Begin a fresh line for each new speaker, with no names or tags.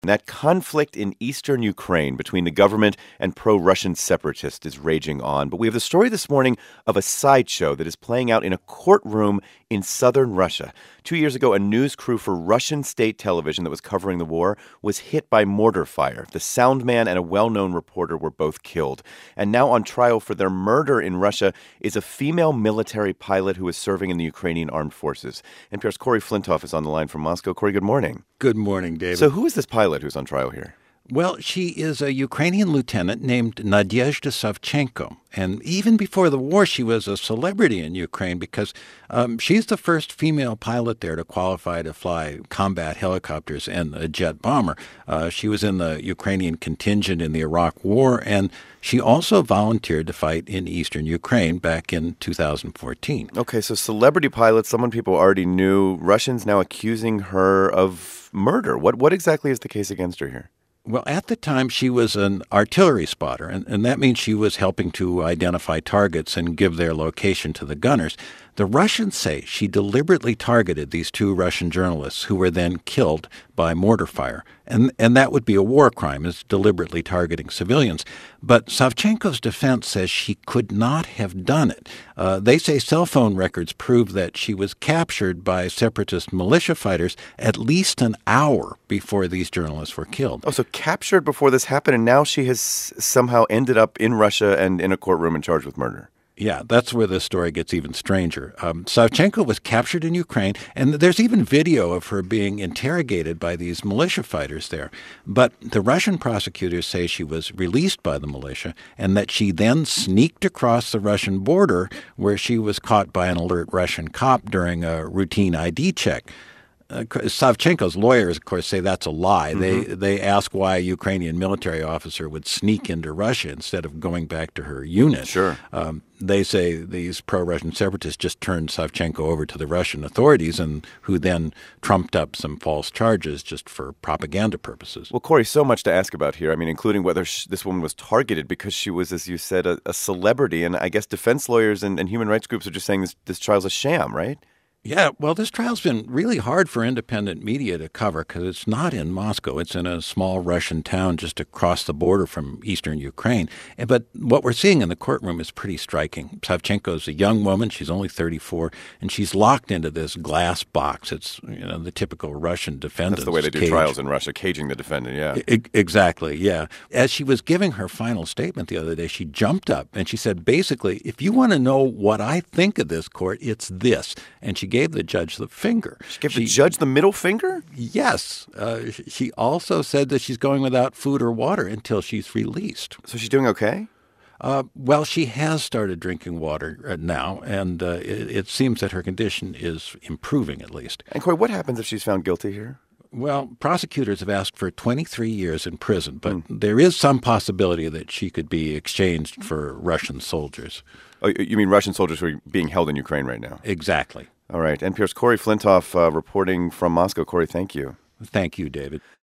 That conflict in eastern Ukraine between the government and pro-Russian separatists is raging on. But we have the story this morning of a sideshow that is playing out in a courtroom in southern Russia. 2 years ago, a news crew for Russian state television that was covering the war was hit by mortar fire. The sound man and a well-known reporter were both killed. And now on trial for their murder in Russia is a female military pilot who is serving in the Ukrainian armed forces. NPR's Corey Flintoff is on the line from Moscow. Corey, good morning.
Good morning, David.
So who is this pilot who's on trial here?
Well, she is a Ukrainian lieutenant named Nadyezhda Savchenko. And even before the war, she was a celebrity in Ukraine because she's the first female pilot there to qualify to fly combat helicopters and a jet bomber. She was in the Ukrainian contingent in the Iraq War, and she also volunteered to fight in eastern Ukraine back in 2014.
Okay, so celebrity pilot, someone people already knew. Russians now accusing her of murder. What exactly is the case against her here?
Well, at the time, she was an artillery spotter, and that means she was helping to identify targets and give their location to the gunners. The Russians say she deliberately targeted these two Russian journalists who were then killed by mortar fire. And that would be a war crime, is deliberately targeting civilians. But Savchenko's defense says she could not have done it. They say cell phone records prove that she was captured by separatist militia fighters at least an hour before these journalists were killed.
Oh, so captured before this happened, and now she has somehow ended up in Russia and in a courtroom and charged with murder.
Yeah, that's where the story gets even stranger. Savchenko was captured in Ukraine, and there's even video of her being interrogated by these militia fighters there. But the Russian prosecutors say she was released by the militia and that she then sneaked across the Russian border where she was caught by an alert Russian cop during a routine ID check. Savchenko's lawyers, of course, say that's a lie.
Mm-hmm.
They ask why a Ukrainian military officer would sneak into Russia instead of going back to her unit.
Sure.
They say these pro-Russian separatists just turned Savchenko over to the Russian authorities, and who then trumped up some false charges just for propaganda purposes.
Well, Corey, so much to ask about here. I mean, including whether this woman was targeted because she was, as you said, a celebrity. And I guess defense lawyers and human rights groups are just saying this trial's a sham, right?
Yeah, well, this trial's been really hard for independent media to cover because it's not in Moscow. It's in a small Russian town just across the border from eastern Ukraine. But what we're seeing in the courtroom is pretty striking. Savchenko's a young woman. She's only 34, and she's locked into this glass box. It's the typical Russian defendant's
That's the way they do
cage.
trials in Russia, caging the defendant, yeah.
Exactly, yeah. As she was giving her final statement the other day, she jumped up and she said, basically, if you want to know what I think of this court, it's this. And she gave the judge the finger.
She gave the judge the middle finger?
Yes. She also said that she's going without food or water until she's released.
So she's doing okay?
Well, she has started drinking water now, and it seems that her condition is improving at least.
And Corey, what happens if she's found guilty here?
Well, prosecutors have asked for 23 years in prison, but there is some possibility that she could be exchanged for Russian soldiers.
Oh, you mean Russian soldiers who are being held in Ukraine right now?
Exactly.
All right. NPR's Corey Flintoff reporting from Moscow. Corey, thank you.
Thank you, David.